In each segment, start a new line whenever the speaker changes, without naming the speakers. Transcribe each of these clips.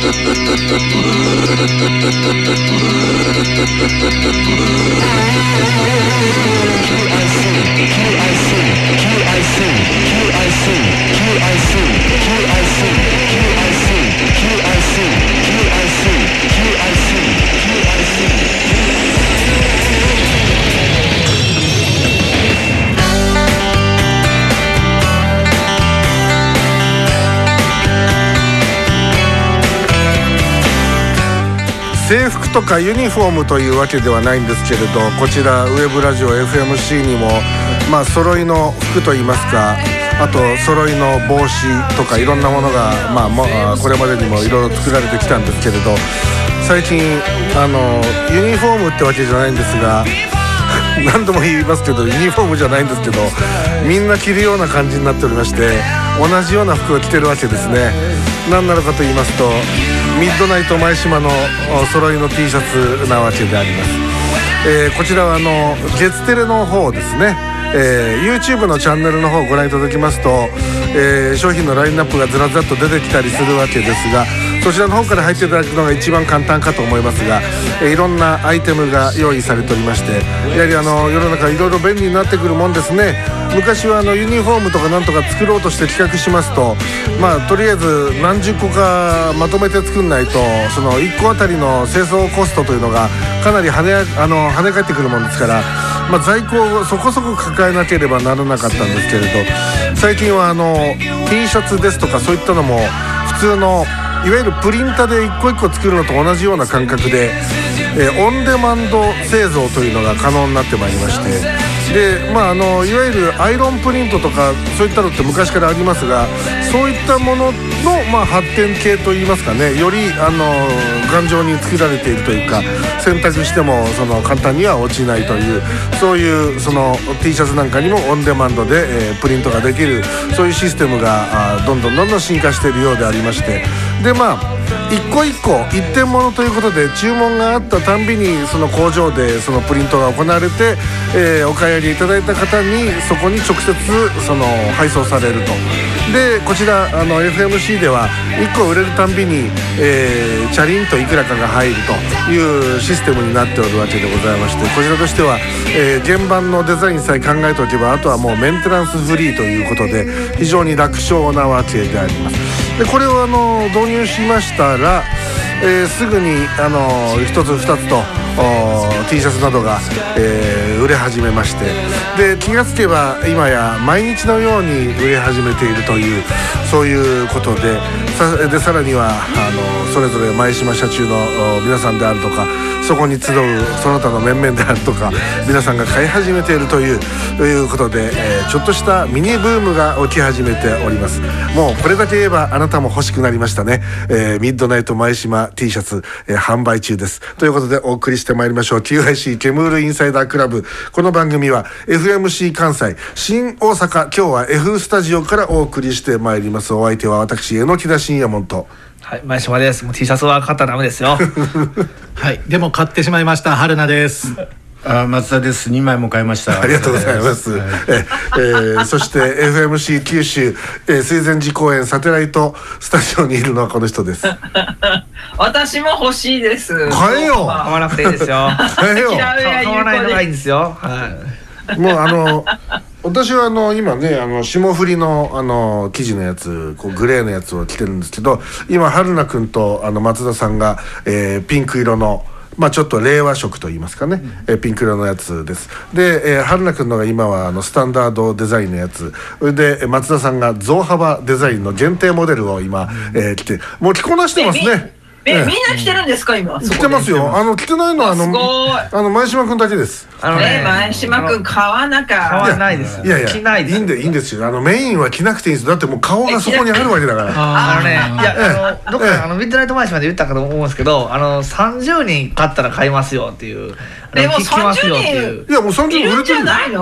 制服とかユニフォームというわけではないんですけれど、こちらウェブラジオ FMC にも揃いの服といいますか、あと揃いの帽子とかいろんなものがこれまでにもいろいろ作られてきたんですけれど、最近ユニフォームってわけじゃないんですが何度も言いますけどユニフォームじゃないんですけど、みんな着るような感じになっておりまして、同じような服を着てるわけですね。何なのかと言いますと、ミッドナイト前島の揃いの T シャツなわけであります。こちらは月テレの方ですね、YouTube のチャンネルの方をご覧いただきますと、商品のラインナップがずらずらっと出てきたりするわけですが、そちらの方から入っていただくのが一番簡単かと思いますが、いろんなアイテムが用意されておりまして、やはり世の中いろいろ便利になってくるもんですね。昔はユニフォームとかなんとか作ろうとして企画しますと、とりあえず何十個かまとめて作んないと、その1個あたりの製造コストというのがかなり跳ね返ってくるもんですから、在庫をそこそこ抱えなければならなかったんですけれど、最近はT シャツですとかそういったのも普通のいわゆるプリンタで一個一個作るのと同じような感覚で、オンデマンド製造というのが可能になってまいりまして、でいわゆるアイロンプリントとかそういったのって昔からありますが、そういったものの、発展系といいますかね、より頑丈に作られているというか、洗濯しても簡単には落ちないという、そういうT シャツなんかにもオンデマンドで、プリントができる、そういうシステムがどんどん進化しているようでありまして、で一個一個一点物ということで、注文があったたんびにその工場でそのプリントが行われて、お買い上げいただいた方にそこに直接配送されると。でこちらFMC では1個売れるたんびに、チャリンといくらかが入るというシステムになっておるわけでございまして、こちらとしては、原版のデザインさえ考えておけば、あとはもうメンテナンスフリーということで非常に楽勝なわけであります。でこれを導入しましたら、すぐに一つ二つとT シャツなどが、売れ始めまして、で気がつけば今や毎日のように売れ始めているという、そういうことで、さらにはそれぞれ前島社中の皆さんであるとか、そこに集うその他の面々であるとか、皆さんが買い始めているということで、ちょっとしたミニブームが起き始めております。もうこれだけ言えばあなたも欲しくなりましたね。ミッドナイト前島 T シャツ、販売中です。ということでお送りしてまいりましょう。 QIC ケムールインサイダークラブ。この番組は FMC 関西新大阪、今日は F スタジオからお送りしてまいります。お相手は私榎田信也門と、
はい、前島です。もう T シャツは買ったらダメですよ
はい、でも買ってしまいました春菜です。
松田です。2枚も買いました。
ありがとうございます。そして FMC 九州、水前寺公園サテライトスタジオにいるのはこの人です。
私も欲しいです。
買えよ。
買わなくていいですよ。
買えよ。
買わないのがいいんですよ。
もう私は今ね霜降りの生地のやつ、グレーのやつを着てるんですけど、今春菜くんと松田さんが、ピンク色のちょっと令和色といいますかね、ピンク色のやつです。で、春菜くんのが今はスタンダードデザインのやつで、松田さんが増幅デザインの限定モデルを今、着て、もう着こなしてますね。
みんな着てるんですか今？
着てますよ。着てないのは前島くんだけです。
前島くん買わ
ないです。
いやいや、
着ないです。
いいんですよ。メインは着なくていいんです。だってもう顔がそこにあるわけだから。
どっかミッドナイト前島で言ったかと思うんですけど、30人買ったら買いますよっていう。
でも30人
いやもう30人売れてるんじゃ
ないの？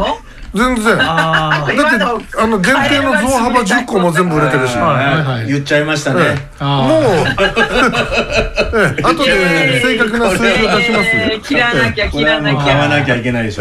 全然だって限定の増幅10個も全部売れてるし、
言っちゃいましたね。
もう後で正確な数字を出しますよ。
切らなきゃ
買わなきゃいけないでしょ。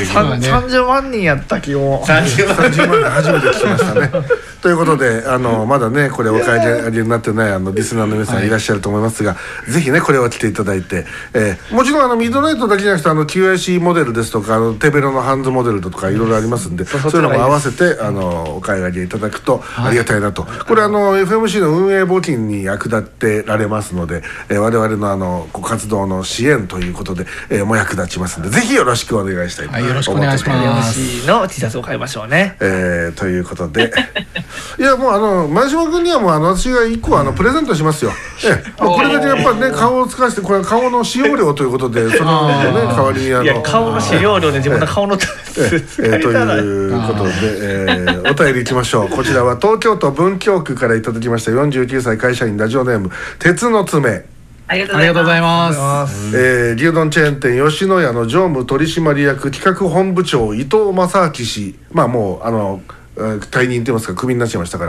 30万人やった気も。
30万人初めて聞きましたね。ということでまだねこれお帰りになってないリスナーの皆さんいらっしゃると思いますが、ぜひねこれを来ていただいて、もちろんミッドナイトだけじゃなくてQIC モデルですとか手ベロのハンズモデルとかいろいろありますんで、そういうのも合わせてお買い上げいただくとありがたいなと。これFMC の運営募金に役立てられますので、我々の活動の支援ということでも役立ちますので、ぜひよろしくお願いしたいと思っております。
よろしくお願いします。
FMC の T シャツを買いましょうね。
ということでいやもう前島君にはもう私が1個プレゼントしますよ。これだけやっぱりね顔を使わせて、これ顔の使用料ということで、そのね代わりに
顔の使用料で自分の顔のと
いうことでお便りいきましょう。こちらは東京都文京区からいただきました。49歳会社員ラジオネーム鉄の爪。
ありがとうございます。
牛丼チェーン店吉野家の常務取締役企画本部長伊藤正明氏、もう退任といいますかクビになっちゃいましたから、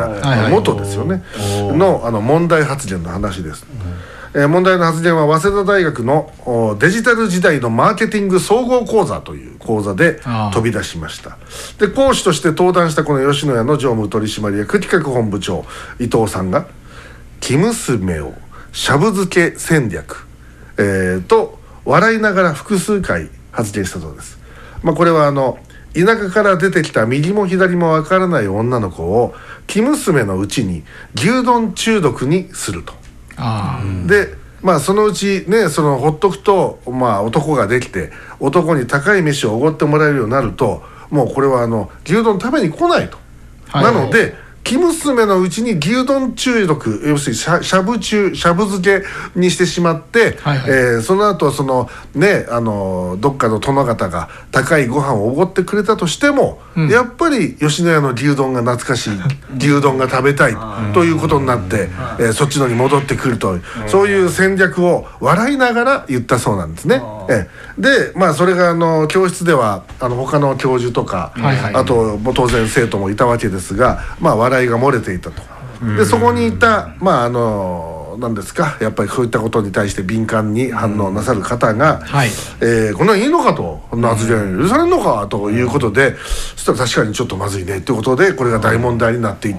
元ですよねの問題発言の話です。問題の発言は早稲田大学のデジタル時代のマーケティング総合講座という講座で飛び出しました。で講師として登壇したこの吉野家の常務取締役企画本部長伊藤さんが生娘をしゃぶ漬け戦略、と笑いながら複数回発言したそうです。これは田舎から出てきた右も左もわからない女の子を生娘のうちに牛丼中毒にすると。でそのうちねほっとくと男ができて男に高い飯をおごってもらえるようになると、もうこれは牛丼食べに来ないと。なので生娘のうちに牛丼中毒、要するにしゃぶ漬けにしてしまって、その後どっかの殿方が高いご飯をおごってくれたとしても、やっぱり吉野家の牛丼が懐かしい牛丼が食べたいということになって、そっちのに戻ってくるという、そういう戦略を笑いながら言ったそうなんですね。でそれが教室では他の教授とか、あと当然生徒もいたわけですが、笑いが漏れていたと。でそこにいた何ですか、やっぱりそういったことに対して敏感に反応なさる方が、こんなのいいのかと、こんな発言許されるのかということで、そしたら確かにちょっとまずいねということで、これが大問題になっていって、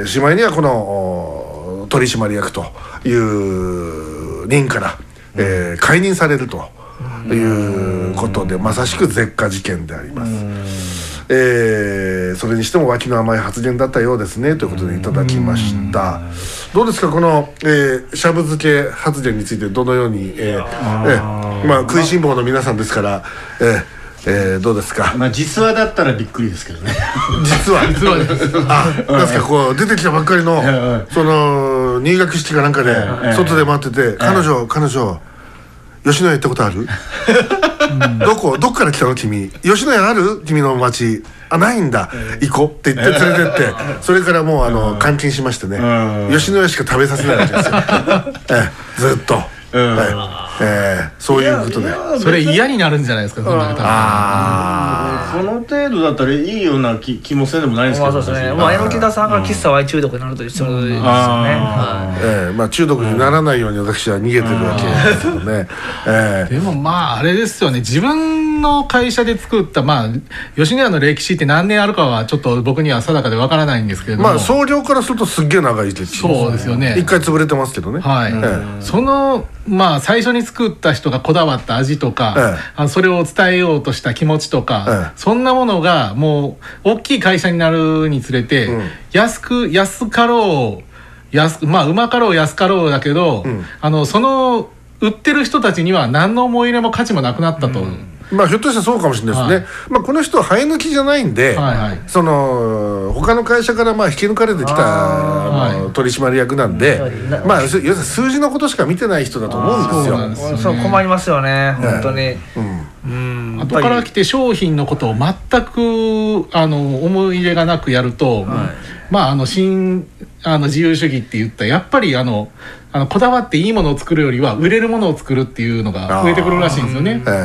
しまいにはこの取締役という任から解任されるということで、まさしく絶火事件であります。それにしても脇の甘い発言だったようですねということでいただきました。どうですかこの、しゃぶ漬け発言についてどのように、食いしん坊の皆さんですから、どうですか。
実話だったらびっくりですけどね。
実話なんですか、こう出てきたばっかりのその入学式かなんかで外で待ってて、彼女吉野家行ったことある？どっから来たの君？吉野家ある？君の町。ないんだ、行こうって言って連れてって、それからもう監禁しましてね、吉野家しか食べさせないわけですよ。ずっと。そういうことで
それ嫌になるんじゃないですか。そ
の程度だったらいいような気もせんでもないんですけど、
そうですね。榎田さんが喫茶 Y 中毒になると一緒ですよね。
中毒にならないように私は逃げてるわけですけどね。
でもあれですよね、自分の会社で作った吉野家の歴史って何年あるかはちょっと僕には定かでわからないんですけれども、
創業からするとすっげえ長い歴史。
そうですよね。
一回潰れてますけどね。
その最初に作った人がこだわった味とか、それを伝えようとした気持ちとか、そんなものがもう大きい会社になるにつれて、安かろううまかろう安かろうだけど、その売ってる人たちには何の思い入れも価値もなくなったと。
ひょっとしたらそうかもしれないですね。この人は生え抜きじゃないんで、その他の会社から引き抜かれてきた取締役なんで、要するに数字のことしか見てない人だと思うんですよ。
そう困りますよね、本当に。
後から来て商品のことを全く思い入れがなくやると、新自由主義って言ったらやっぱりこだわっていいものを作るよりは売れるものを作るっていうのが増えてくるらしいんですよね。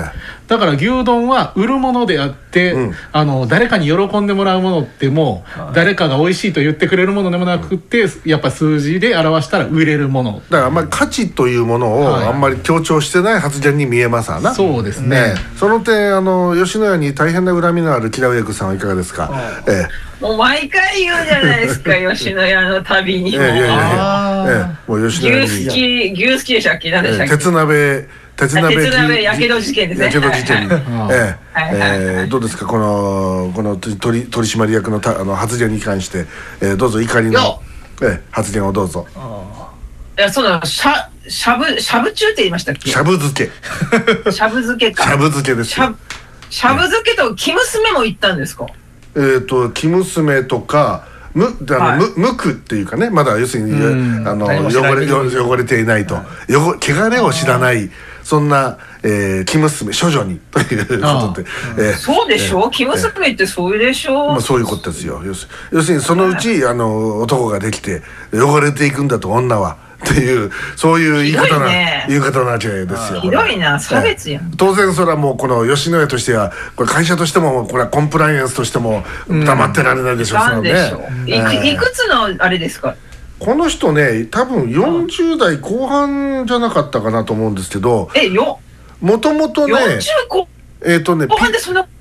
だから牛丼は売るものであって、誰かに喜んでもらうものってもう誰かが美味しいと言ってくれるものでもなくて、やっぱ数字で表したら売れるもの
だからあんまり価値というものをあんまり強調してない発言に見えますわな。
そうですね。
その点吉野家に大変な恨みのあるキラウエクさんはいかがですか。
もう毎回言うじゃないですか吉野家のたびにも。
もう吉野家に
牛好きでしたっけ、何でしたっけ。
鉄鍋
やけど事件ですね。
やけど事件どうですかこの取締役の発言に関して、どうぞ怒りの発言をどうぞ。
いや、そのしゃぶ中って言いましたっけ。
しゃぶ漬け
しゃぶ漬けか。
しゃぶ漬けです。しゃぶ
漬けと生娘も行ったんですか。
生娘とか無垢っていうかね、まだ要するに汚れていないと、汚れを知らないそんな生娘処女にということで、
そうでしょう。生娘ってそういうでしょう。
そういうことですよ。要するにそのうち男ができて汚れていくんだと女はっていうそういう言い方なわけですよ。
ひどいな、差別やん。
当然それはもうこの吉野家としてはこれ会社としてもこれはコンプライアンスとしても黙ってられないでしょう。
なんでしょう。いくつのあれですか。
この人ね多分40代後半じゃなかったかなと思うんですけど、もともとね
後半でそんな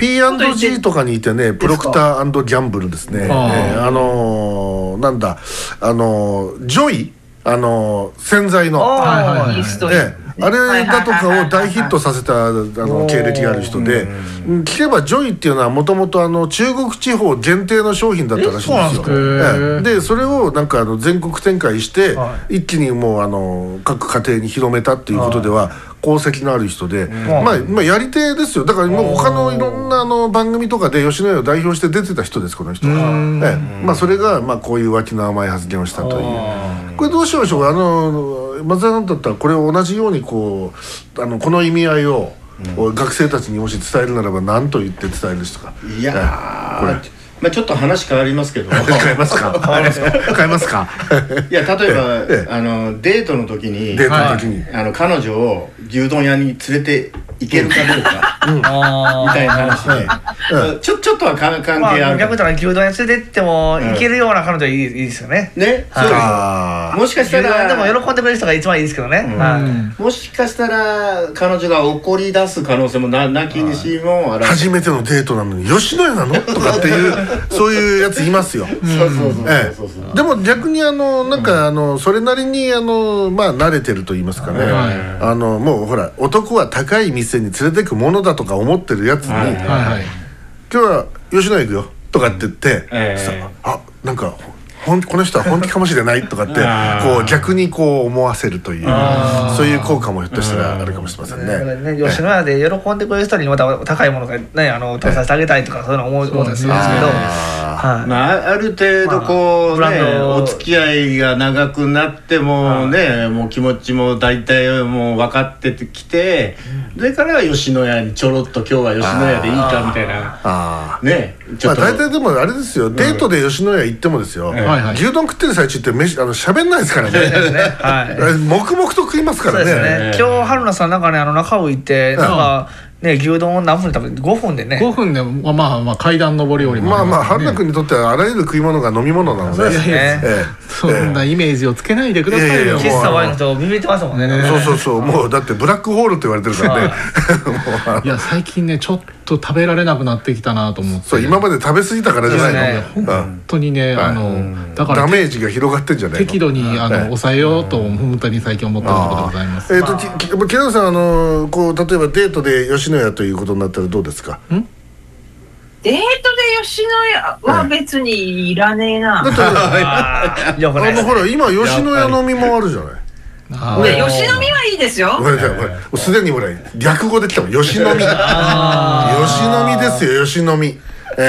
P&G とかにいてね、プロクター&ギャンブルですね。なんだジョイ洗剤のあれだとかを大ヒットさせた経歴がある人で、聞けばジョイっていうのはもともと中国地方限定の商品だったらしいんですよ。でそれをなんか全国展開して一気にもう各家庭に広めたっていうことでは功績のある人で、まあやり手ですよ。だからもう他のいろんな番組とかで吉野家を代表して出てた人ですこの人は。まあそれがこういう脇の甘い発言をしたという。これどうしましょう。松田さんだったらこれを同じようにこの意味合いを学生たちにもし伝えるならば何と言って伝えるですか。
いやこれちょっと話変わりますけど
変えますか
いや例えばデートの時に彼女を牛丼屋に連れて行けるかどうかみたいな話でちょっとは関係ある。
逆に牛丼屋連れてっても行けるような彼女はいいですよね。
ね、そうですよ。もしかしたら
でも喜んでくれる人が一番いいですけどね。
もしかしたら彼女が怒り出す可能性もなきにしもあら。
初めてのデートなのに吉野家なのとかっていうそういうやついますよ。でも逆になんかそれなりに慣れてると言いますかね。もうほら男は高い店に連れてくものだとか思ってるやつに今日は吉野家行くよとかって言ってなんかこの人は本気かもしれないとかってこう逆にこう思わせるというそういう効果もひょっとしたらあるかもしれませんね。
吉野家で喜んでくれる人にまた高いものがね食べさせてあげたいとかそういうの思ったりするんですけど、
ある程度こうねお付き合いが長くなってもねもう気持ちも大体もう分かってきてそれから吉野家にちょろっと今日は吉野家でいいかみたいなね。
大体でもあれですよデートで吉野家行ってもですよ牛丼食ってる最中って喋んないですからね。黙々と食いますからね。
今日春菜さんなんかね中尾行ってなんかね牛丼を何分で食べて5分でね
5分でまあ階段上り下りも
春菜君にとってはあらゆる食い物が飲み物なので
そんなイメージをつけないでくださいよ。
喫茶ワインの人ビビってますもんね。
そうもうだってブラックホールって言われてるからね。
いや最近ねちょっと食べられなくなってきたなと思って。
今まで食べ過ぎたからじゃないの。
本当にね
だからダメージが広がってんじゃないの。
適度に抑えようと本当に最近思ってるところでございます。
木田さんこう例えばデートで吉野家ということになったらどうですか。
デートで吉野家は別にいらねえな。
だってほら今吉野家飲みもあるじゃない。
吉野みはいいですよ。
すでにほら略語できたもん吉野み。吉野みですよ吉野み。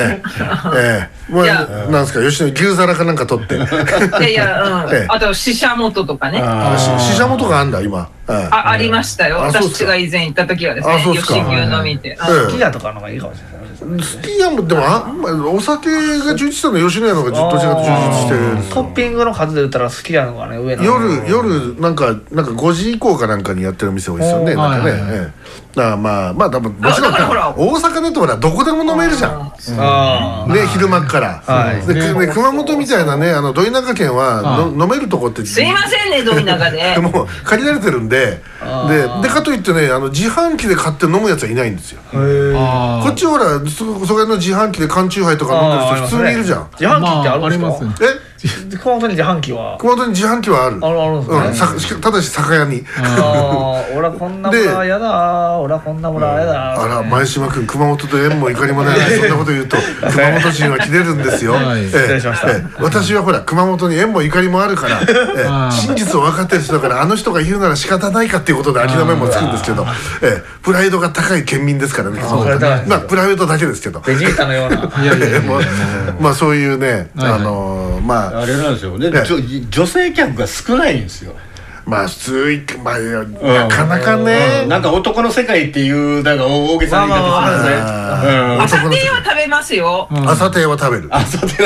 なんですか吉野牛皿かなんか取って。
あとししゃもととかね。
ししゃもとかあんだ今。
ありましたよ。私が以前行った時はですね、吉牛飲みって
すき家とかのがいいかもしれない。
すき家もでもお酒が充実したのは吉野家の方がどちらかと充実してる。
トッピングの数で言ったらすき家の方がね上の。
夜なんか5時以降かなんかにやってる店多いですよね。なんかね。まあ多分もちろん大阪だとほらどこでも飲めるじゃん。ね、昼間から。で熊本みたいなねど田舎県は飲めるとこって
すいませんねど田舎で
もう借りられてるんでかといってね自販機で買って飲むやつはいないんですよ。こっちほらそこの自販機で缶チューハイとか飲んでる人普通にいるじゃん。
自販機ってあるんですか？熊本に自販機は
ある。あるんですね。ただし酒屋に。
俺はこんな村やだ。俺はこんな村やだ。
あら前島君熊本と縁もゆかりもないのにそんなこと言うと熊本人は切れるんですよ。
失礼しました。
私はほら熊本に縁もゆかりもあるから真実を分かってる人だからあの人が言うなら仕方ないかっていうことで諦めもつくんですけどプライドが高い県民ですからね。まあプライドだけですけど
ベジータのような
まあそういうねまあ
あれなんですよね、女性客が少ないんですよ。
まあ普通なかなかね
なんか男の世界っていうだから大げさな言い方するんですね。
朝亭は食べますよ。
朝亭は食べる。
朝亭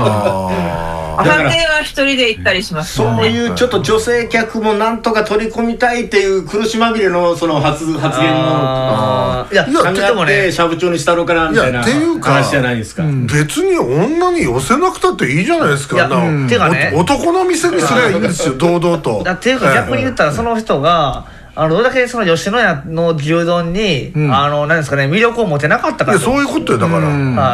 は一人で行ったりします。
そういうちょっと女性客もなんとか取り込みたいっていう苦しまみれのその発言も考えて社部長にしたろうかなみたいな話じゃないですか。
別に女に寄せなくたっていいじゃないですか。男の店にすりゃいいんですよ堂々と。
っていうか逆に言ったらその人がどれだけその吉野家の牛丼に何ですかね魅力を持てなかったか。
そういうことよだから。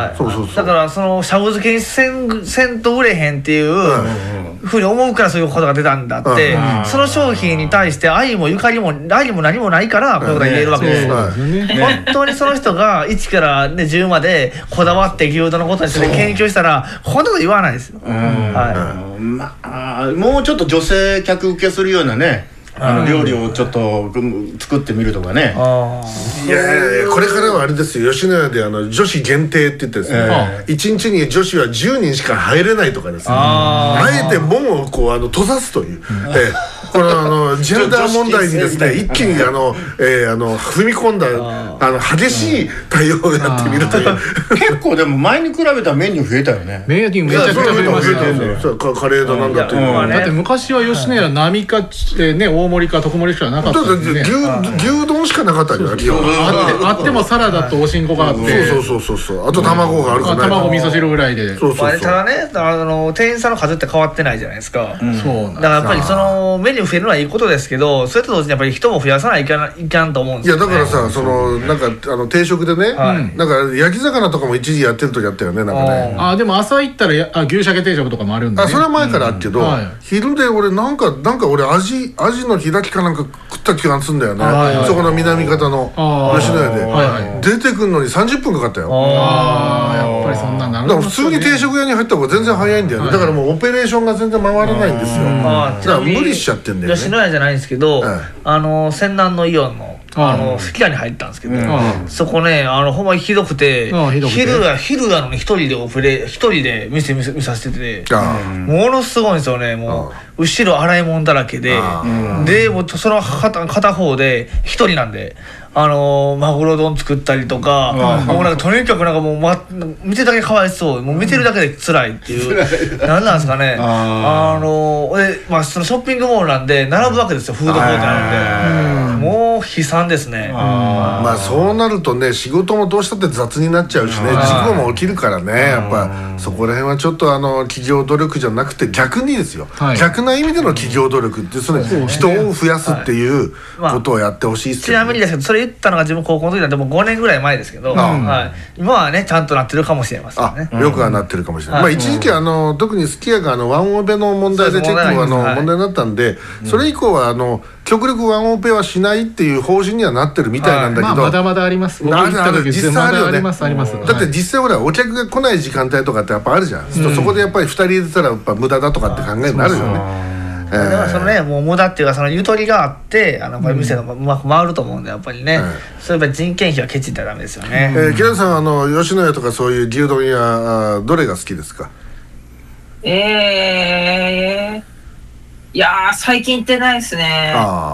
だからそのしゃぶ漬けにせんと売れへんっていうふうに思うからそういうことが出たんだってその商品に対して愛もゆかりも何もないからこういうことが言えるわけですよ。本当にその人が1から10までこだわって牛丼のことについて研究したらこんなこと言わないですよ。
もうちょっと女性客受けするようなね料理をちょっと作ってみるとかね。
いやこれからはあれですよ吉野家で女子限定って言ってですね1日に女子は10人しか入れないとかですねあえて門をこう閉ざすというこのジェンダー問題にですね一気に踏み込んだ激しい対応をやってみるという。
結構でも前に比べたらメニュー増えたよね。
メニューめちゃくちゃ増えましたよ。
カレーだなんだっていう。
だって昔は吉野家並かね大盛りか特盛りしかなかったんで
牛丼しかなかったじゃん。
あってもサラダとおしんこがあって
そうあと卵があるかない
卵味噌汁ぐらいで。
ただね店員さんの数って変わってないじゃないですか。だからやっぱりそのメニュー増えるのはいいことですけどそれと同時にやっぱり人も増やさないかんと思うんですよね。
いやだからさなんか定食でねなんか焼き魚とかも一時やってる時あったよねなんかね。
でも朝行ったら牛鮭定食とかもあるんでね。
それは前からあるけど昼で俺なんか俺アジの開きかなんか食った気がするんだよね。そこの南方の吉野家で出てくるのに30分かかったよ。
やっぱりそんななる。
だから普通に定食屋に入った方が全然早いんだよね。だからもうオペレーションが全然回らないんですよ。だから無理しちゃってんだよね。
吉野家じゃないんですけど泉南のイオンのすき家に入ったんですけどそこねほんまにひどくて昼なのに一人で店見させててものすごいんですよね。もう後ろ洗い物だらけでもうその片方で一人なんでマグロ丼作ったりとかもうなんかとにかくなんかもう見てるだけかわいそうもう見てるだけで辛いっていう何なんですかね。そのショッピングモールなんで並ぶわけですよフードコートなんでもう悲惨ですね。
まあそうなるとね仕事もどうしたって雑になっちゃうしね事故も起きるからねやっぱそこら辺はちょっと企業努力じゃなくて逆にですよ逆な意味での企業努力ってその人を増やすっていうことをやってほしいですけど。
ちなみにですけどそれ言ったのが自分高校の時なんでもう5年ぐらい前ですけど今はねちゃんとなってるかもしれませんね。
よくはなってるかもしれない。一時期特にすき家がワンオペの問題で結構問題になったんでそれ以降は極力ワンオペはしないっていう方針にはなってるみたいなんだけど
まだまだあります。
実際あるよね。
だ
って実際ほらお客が来ない時間帯とかってやっぱあるじゃん。そこでやっぱり2人入れてたらやっぱ無駄だとかって考えになるよね。
だからそのねもう無駄っていうかそのゆとりがあって店がうまく回ると思うんでやっぱりねそういえば人件費はケチったらダメですよね。
木田さん吉野家とかそういう牛丼屋どれが好きですか？
いやー最近行ってないですね。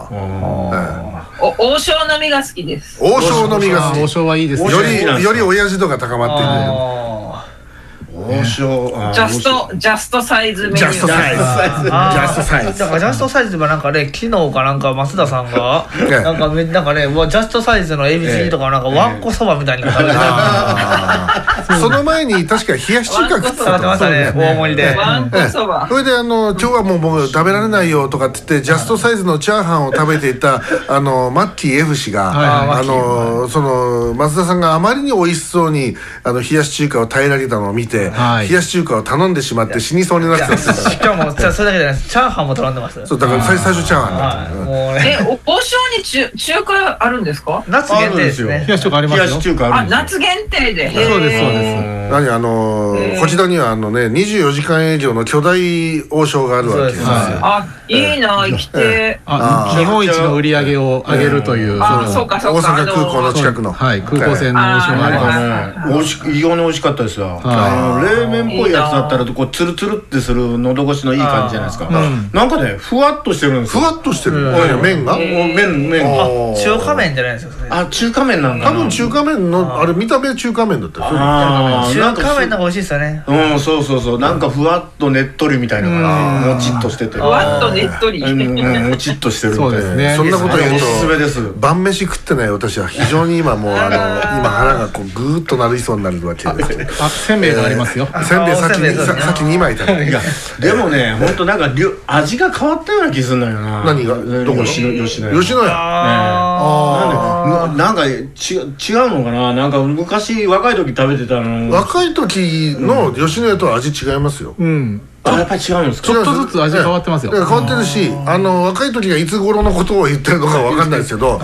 王将のみが好きです。
王将のみが好き。
王将はいいですね。
より親父度が高まっている。
王将
ジャストサイズメニュー。
だからジャストサイズはなんかね、昨日かなんか増田さんがなんかねジャストサイズのエビチリとかなんかわんこそばみたいに食べてた。
その前に確か冷やし中華食って
ましたね、大盛りで。
わんこそば。
それで今日はもう食べられないよとかって言ってジャストサイズのチャーハンを食べていたマッキー F 氏がその増田さんがあまりに美味しそうに冷やし中華を平らげたのを見て、冷やし中華を頼んでしまって死にそうになってた。
しかもそれだけじゃないです、チャーハンも頼んでました。
そうだから最初チャーハンだった。
王将に中華あるんですか？
夏限定ですね。
冷やし中華ありますよ。
冷やし中華あるんですよ。
夏限定で。
そうです。
こちらには24時間営業の巨大王将があるわけです。
いいな、生きて。
日本一の売り上げを上げるという。
そうか
大阪空港の近くの
空港線の王将があります。
異様に美味しかったですよ。冷麺っぽいやつだったらこうツルツルってする喉越しのいい感じじゃないですか。なんかねふわっとしてるんですよ。
ふわっとしてる麺が
麺
中華麺じゃないですか。
中華麺なんだ。
多分中華麺のあれ見た目中華麺だったよ。
中華麺の方が美味しいですよね。
そうなんかふわっとねっとりみたいな感じ、もちっとしてて、
ふわっとねっとり、
もちっとしてるみたいな。そうですね。
そんなこと言うと
おすすめです。
晩飯食ってない私は非常に今もう今腹がこうグーッとなりそうになるわけです。
せんべいがありますよ。
せんべいさっき2枚食べた。
いやでもね本当なんか味が変わったような気するんだよな。
何がどこ？吉野家。
なんか違うのかな。なんか昔若い時食べてたの。
若い時の吉野家とは味違いますよ。
やっぱり違うんですか。
ちょっとずつ味変わってますよ。
変わってるし、若い時がいつ頃のことを言ってるのかわかんないですけど、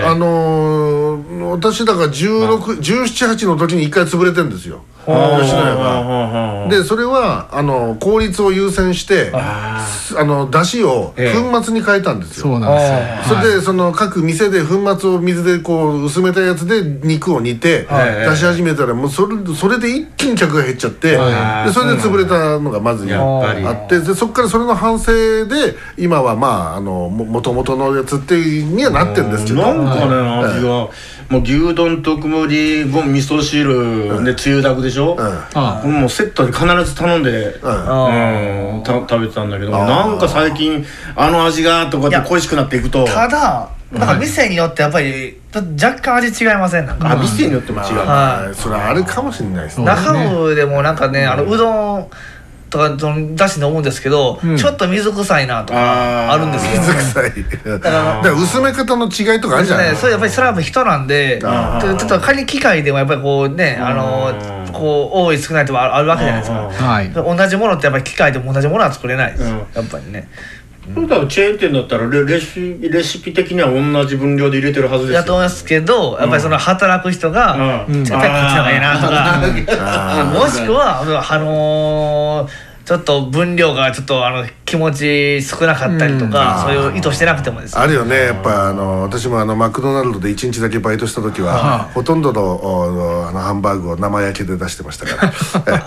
私だから17、18の時に1回潰れてるんですよ。吉野家が。でそれは効率を優先して出汁を粉末に変えたんですよ。
そうなんですよ。
それでその各店で粉末を水でこう薄めたやつで肉を煮て出し始めたらもうそれで一気に客が減っちゃって、でそれで潰れたのがまずあって、でそこからそれの反省で今は元々のやつっていうにはなってるんですけど、
なんかね味がもう牛丼特盛り味噌汁でつゆだくでしょ。もうセットで必ず頼んで食べてたんだけど、なんか最近味がとかって恋しくなっていくと、
ただなんか店によってやっぱり若干味違いません？なんか
店によっても違う。
それはあるかもしれないですね。
中部でもなんかねうどんとかだし飲むんですけど、ちょっと水臭いなとかあるんですよ。
水臭い。だから薄め方の違いとかあるじゃない。
それやっぱりそれは人なんで、ちょっと仮に機械でもやっぱりこうねこう多い少ないとかあるわけじゃないですか。同じものってやっぱり機械でも同じものは作れないです。やっぱりね。
そうだチェーン店だったらレシピ的には同じ分量で入れてるはずですよ。
だと思いますけど、やっぱりその働く人がやっぱりこっちの方がいいなとか、もしくはちょっと分量がちょっと気持ち少なかったりとか、そういう意図してなくてもですね。
あるよね。やっぱ私もマクドナルドで1日だけバイトした時はほとんどのハンバーグを生焼けで出してましたから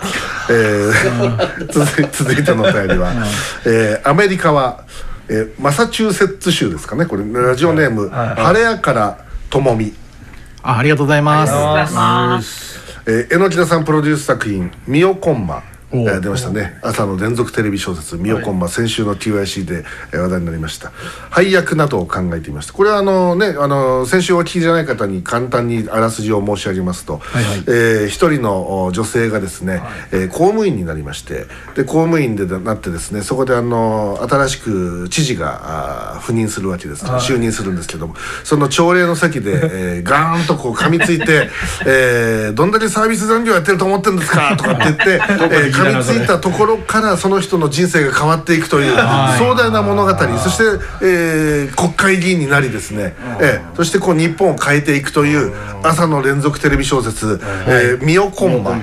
続いてのお便りはアメリカはマサチューセッツ州ですかね。これラジオネーム晴れやからともみ。
ありがとうございます。
榎田さんプロデュース作品「ミオコンマ」出ましたね。朝の連続テレビ小説「ミオコンマ」先週の TYC で話題になりました。配役などを考えていました。これは先週お聞きじゃない方に簡単にあらすじを申し上げますと、一人の女性がですね公務員になりまして、で公務員でなってですね、そこで新しく知事が赴任するわけです、就任するんですけども、その朝礼の席でガーンとこう噛みついてどんだけサービス残業やってると思ってるんですかとかって言って噛みついたところからその人の人生が変わっていくという壮大な物語、そして国会議員になりですね、そしてこう日本を変えていくという朝の連続テレビ小説「ミオコンマ」。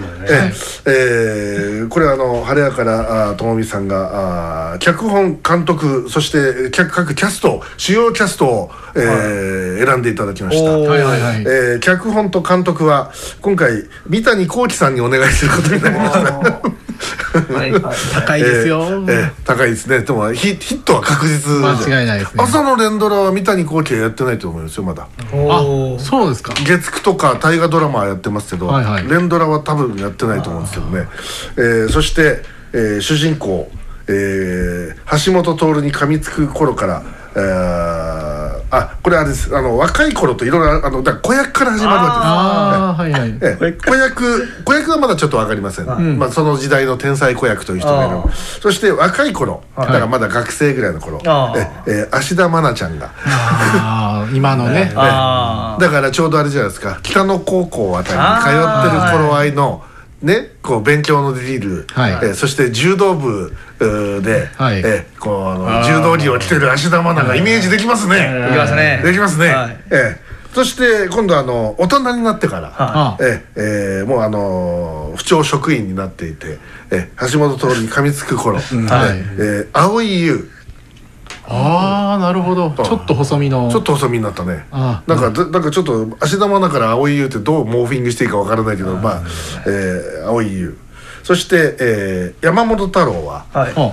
これは晴れやからともみさんが脚本監督そして各キャスト主要キャストを選んでいただきました。脚本と監督は今回三谷幸喜さんにお願いすることになりました。
高いですよ。
高いですね。でもヒットは確実。
間違いないですね。
朝の連ドラは三谷幸喜はやってないと思いますよまだ。
そうですか。
月9とか大河ドラマはやってますけど、連ドラは多分やってないと思うんですけどね。そして、主人公、橋本徹に噛みつく頃から、これあれです。若い頃といろいろだから子役から始まるわけです。子役はまだちょっと分かりません。まあその時代の天才子役という人がいる。そして若い頃だからまだ学生ぐらいの頃、芦田愛菜ちゃんが
今のね。
だからちょうどあれじゃないですか。北野高校あたりに通ってる頃合いのね、こう勉強のできる、そして柔道部で、こう柔道着を着てる芦田愛菜がイメージできますね。
できますね。
できますね。そして今度大人になってから、もう府庁職員になっていて、橋本徹に噛みつく頃、蒼井優。
なるほど。ちょっと細身の。
ちょっと細身になったね。なんかちょっと芦田愛菜から蒼井優ってどうモーフィングしていいかわからないけど、まあ蒼井優。そして山本太郎は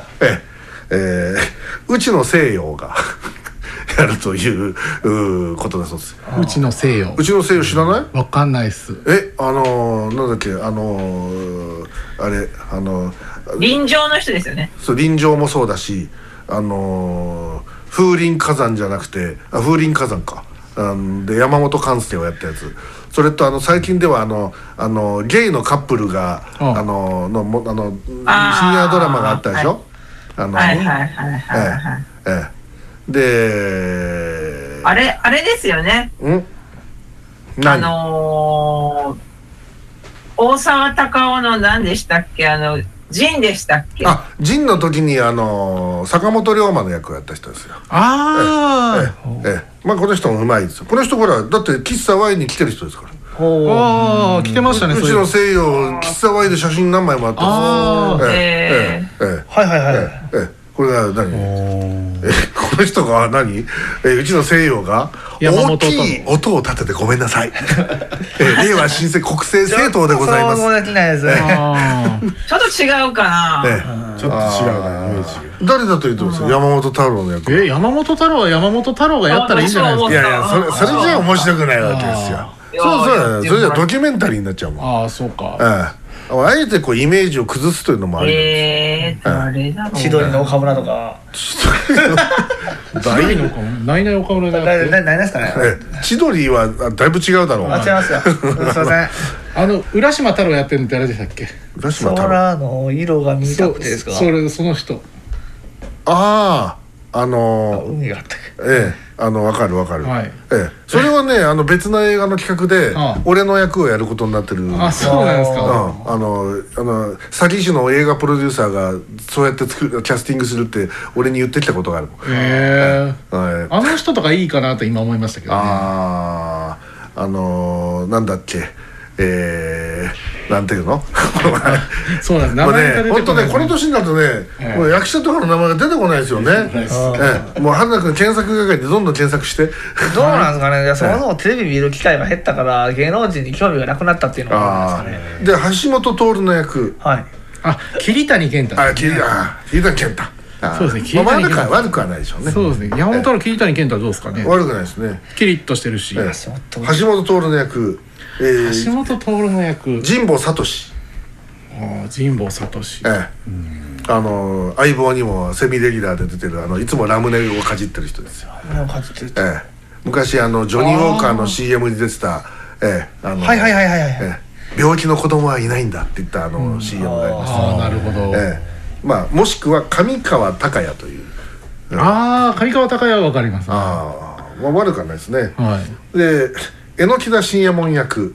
内野聖陽がやるということだそうです。
内野聖陽。
内野聖陽知らない？
わかんないっす。
なんだっけあれ
臨場の人ですよね。
そう臨場もそうだし。風林火山じゃなくて風林火山かで山本勘介をやったやつ。それと最近ではゲイのカップルが深夜ドラマがあったでしょ。で
あれですよね。大沢たかおの何でしたっけジンでしたっけ？
ジンの時に坂本龍馬の役をやった人ですよ。まあこの人もうまいですよ。この人ほらだって喫茶 Y に来てる人ですから。
来てましたね。
うちの西洋喫茶 Y で写真何枚もあったんですよ。これが何？この人が何？うちの西洋が大きい音を立ててごめんなさい。令和新生国政政党でございます。
想像できないですね。
ちょっと違うかな。
ちょっと違うなイメージ。
誰だと言うとですよ。山本太郎の役。
山本太郎は山本太郎がやったらいいんじゃないですか。
いやそれじゃ面白くないわけですよ。それじゃドキュメンタリーになっちゃうもん。
そうか。
あえてこうイメージを崩すというのもあり
なんです。誰だろう。
千鳥の岡村とか。
ないない岡村だ。
ないですかね。
千鳥はだいぶ違うだろう。
違いますよ。すいません。
浦島太郎やってるの誰でしたっけ？
浦島太郎。
空の色が見たくてですか？
その人。
海があったっけ？
わかる。それはね別の映画の企画で俺の役をやることになってる。
そうなんですか。
詐欺師の映画プロデューサーがそうやってキャスティングするって俺に言ってきたことがある。
あの人とかいいかなと今思いましたけどね。
なんだっけなんていうの？
そうなんです。名前が出てこない。
本当ねこの年になるとね、もう役者とかの名前が出てこないですよね。もう春菜君検索係でどんどん検索して。
どうなんですかね。そもそもテレビ見る機会が減ったから芸能人に興味がなくなったっていうのがあるんですかね。
で橋本徹の役。
桐谷健太。
桐谷健太。
そうですね。
悪くはないでしょうね。
そうですね。山本太郎桐谷健太はどうですかね。
悪くないですね。
キリッとしてるし。
橋本徹の役。
橋本徹の役。
神保聡。
神保聡。
相棒にもセミレギュラーで出てるいつもラムネをかじってる人ですよ。昔ジョニー・ウォーカーの CM に出てた病気の子供はいないんだって言ったCM があります。
なるほど。
もしくは上川隆也という。
上川隆也は分かります。
悪くはないですね。で榎田信也門役。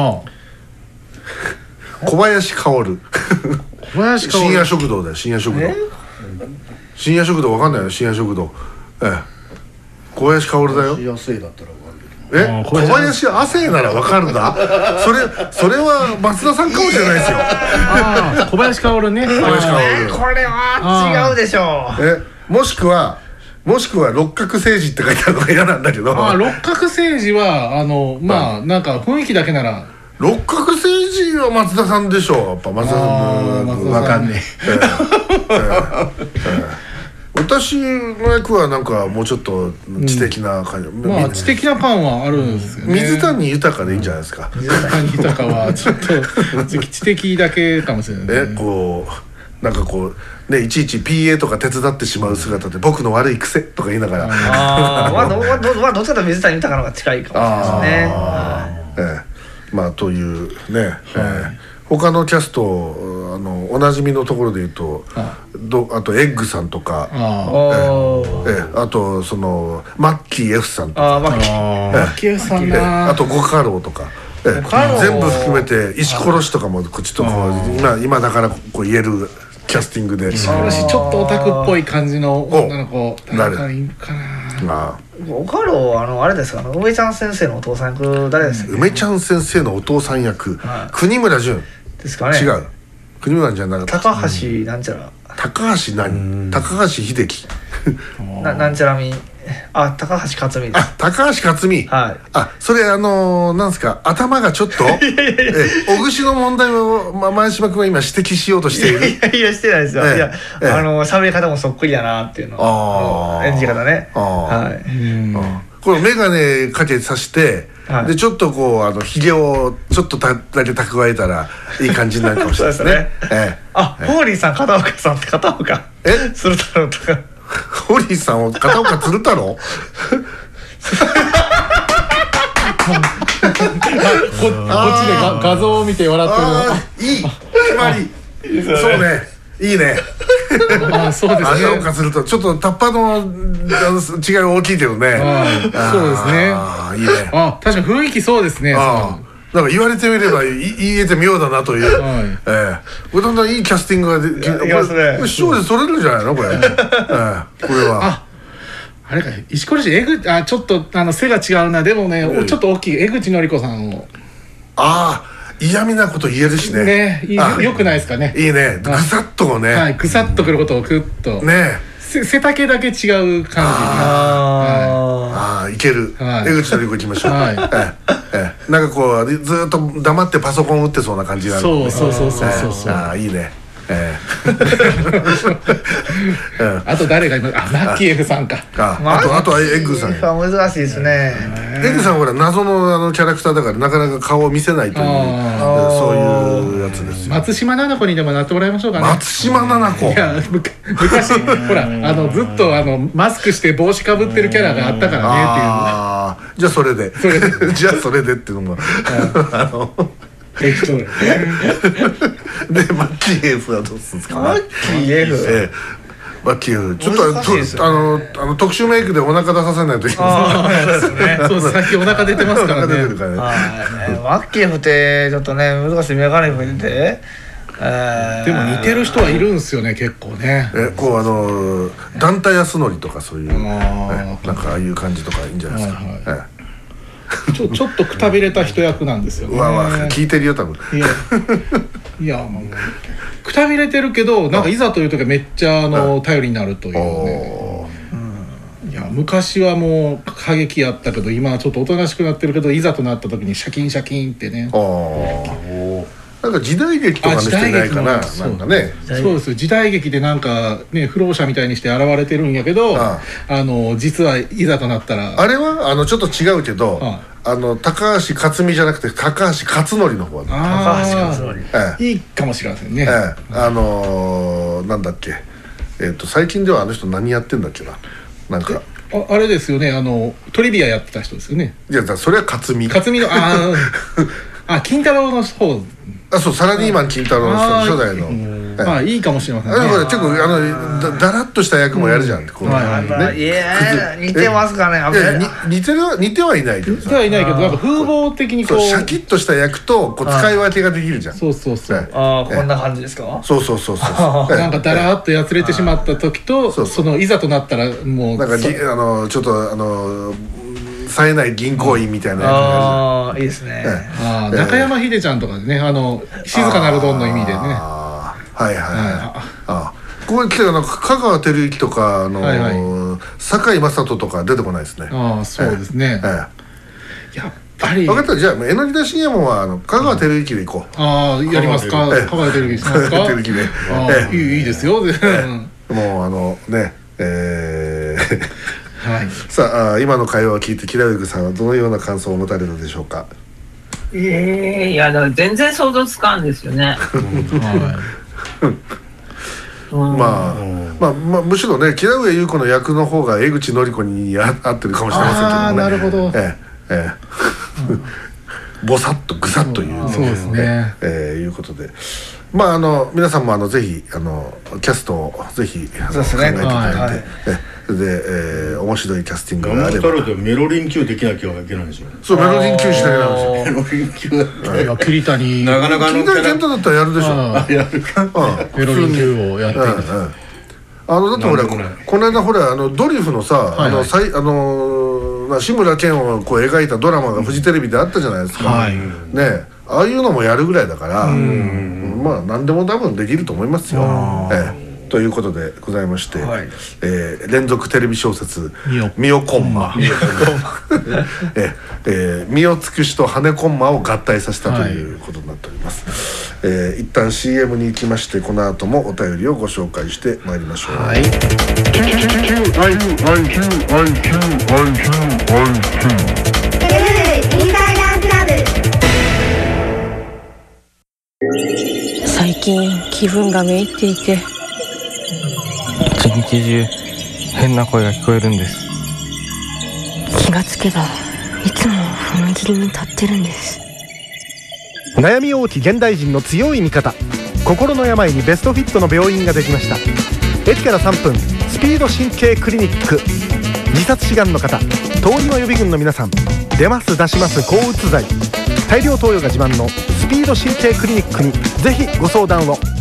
小林薫。深夜食堂だよ。深夜食堂。深夜食堂わかんないよ。深夜食堂。小林薫だよ。小林亜生ならわかるんだ。それは松田さんかもしれないですよ。
小林薫ね。
これは違うでしょ
う。もしくは六角誠治って書いてあるのが嫌なんだけど。
六角誠治はなんか雰囲気だけなら。
六角誠治ジは松田さんでしょう。やっぱ松田さん
わかんね
え。私の役はなんかもうちょっと知的な感じ、
まあ知的な感はあるんですよね。
水谷豊でいいんじゃないですか。
水谷豊はちょっと知的だけかもしれないね。
こうなんかこうね、いちいち PA とか手伝ってしまう姿で僕の悪い癖とか言いながら、
どっちかと水谷豊の方が近いかもしれないですね。
まあというね、他のキャストおなじみのところで言うと、あとエッグさんとか、あとそのマッキー F さんとか、
マッキー F さんな、
あとゴカロウとか、全部含めて石殺しとかもちょっとこう今だからこう言えるキャスティングで、
石殺しちょっとオタクっぽい感じの女の子誰かいるかな。
ゴカロウあれですか、梅ちゃん先生のお父さん役誰ですか。
梅ちゃん先生のお父さん役、国村淳
ですかね。
違う、国村じゃなかった。
高橋なんちゃら、
高橋何、高橋秀樹
なんちゃらみ、高橋克実です。
高橋克実、それなんすか、頭がちょっと小串の問題を前島君は今指摘しようとしている。
いやしてないですよ。いや喋り方もそっくりだなっていうの、演じ方ね。この眼鏡かけさして、でちょっとこうひげをちょっとだけ蓄えたらいい感じになるかもしれないですね。ホーリーさん、片岡さんって、片岡鶴太郎とか、
ホーリーさんを片岡鶴太郎
こっちで画像を見て笑ってる。
いい決まり。そうね、いいね。
そうですね。
片岡鶴太郎、ちょっとタッパの違いが大きいけどね。
そうですね。
いいね。
確かに雰囲気そうですね。
なんか言われてみれば言えて妙だなという。これだんだんいいキャスティングができる。視聴で取れるんじゃないのこれ。これは。
あれか、石ころしちょっと背が違うな。でもね、ちょっと大きい江口のり子さんを。
嫌味なこと言えるしね。
よくないですかね。
いいね。ぐさっとね。
ぐさっとくることをくっと。
ね。
背丈だけ違う感
じ。いける。江口のり子行きましょう。なんかこうずっと黙ってパソコン打ってそうな感じがある。
そう。
いいね。
あと誰がいます？マッキー F さんか。
あとはエッグさん。
難しいですね。
エッグさんほら謎のキャラクターだからなかなか顔を見せないという、そういうやつですよ。
松島菜々子にでもなってもらいましょうかね。
松島菜々子。
いや昔ほらずっとマスクして帽子かぶってるキャラがあったからねっていう。
じゃあそれでじゃあそれでっていうのもでマッキー F はどうするんですか。
マッキー F。
マッキー F ちょっと特殊メイクでお腹出させないといけない。
そうさっきお腹出てますからね。
マッキー F ってちょっとね難しいメガネ出て。
でも似てる人はいるんですよね、結構ね。
こう団体康則とかそういうなんかああいう感じとかいいんじゃないですか。
ちょっとくたびれた人役なんですよね。
聞いてるよ多分。
いやくたびれてるけどなんかいざという時はめっちゃ頼りになるというね。いや昔はもう過激やったけど今はちょっとおとなしくなってるけどいざとなった時にシャキンシャキンってね。
なんか時代劇とかの人いないかな。なんかね。
そうです。時代劇でなんかね不老者みたいにして現れてるんやけど、実はいざとなったら
あれはちょっと違うけど、高橋克実じゃなくて高橋克典の方だ。
高橋克典。
いいかもしれませんね。
なんだっけ。最近ではあの人何やってんだっけな。なんか。
あれですよね。トリビアやってた人ですよね。
いやそれは克実。
克実の金太郎の方。
そうサラリーマン金太郎の初代の。
いいかもしれませんね。
結構だらっとした役もやるじゃん。似
てますかね。
似てはいないけど。
似てはいないけどなんか風貌的にこう
シャキッとした役と使い分けができるじゃん。
そう。
こんな感じですか。
そう。
なんかだらっとやつれてしまった時とそのいざとなったらもう
なんかちょっと冴えない銀行員みたいな。
いいですね。
中山秀ちゃんとかでね静かなるどんの意味でね。
ここに来て香川照之とか堺雅人とか出てこないですね。
そうですね。やっぱり
分かった。じゃあ榎田信也は香川照之で行こう。
ああ、やりますか。香川照之しますか。
照之で
いいですよ。
もうね
はい、
さあ今の会話を聞いてキラウグさんはどのような感想を持たれたでしょうか。
いやだから全然想像つかんですよね。
まあむしろねキラウエ優子の役の方が江口のり子に合ってるかもしれませんけどね。
ああ、なるほど。
ぼさっとぐさっという、
そうですね。
いうことで、まあ皆さんもぜひキャストをぜひ考えていただいて、で面白いキャスティングがあれば。
メロリン級できなきゃいけないんですよ。
そう、メロリン級しなきゃいけないんですよ。
メロリン級だっ
て桐谷
なかなか
桐谷健太だったらやるでしょ。
やるか。
メロリン級をやっていた。
だってほらこの間ほらドリフのさ志村けんをこう描いたドラマがフジテレビであったじゃないですか。ね、ああいうのもやるぐらいだから、まあ何でも多分できると思いますよ。ということでございまして、連続テレビ小説「ミオコンマ」身を尽くしと羽コンマを合体させたということになっております。一旦 CM に行きまして、この後もお便りをご紹介してまいりましょう。
最近気分がめいっていて、
一日中変な声が聞こえるんです。
気がつけばいつも踏切に立ってるんです。
悩み多き現代人の強い味方、心の病にベストフィットの病院ができました。駅から3分、スピード神経クリニック。自殺志願の方、通りの予備軍の皆さん、出ます出します抗うつ剤、大量投与が自慢のスピード神経クリニックにぜひご相談を。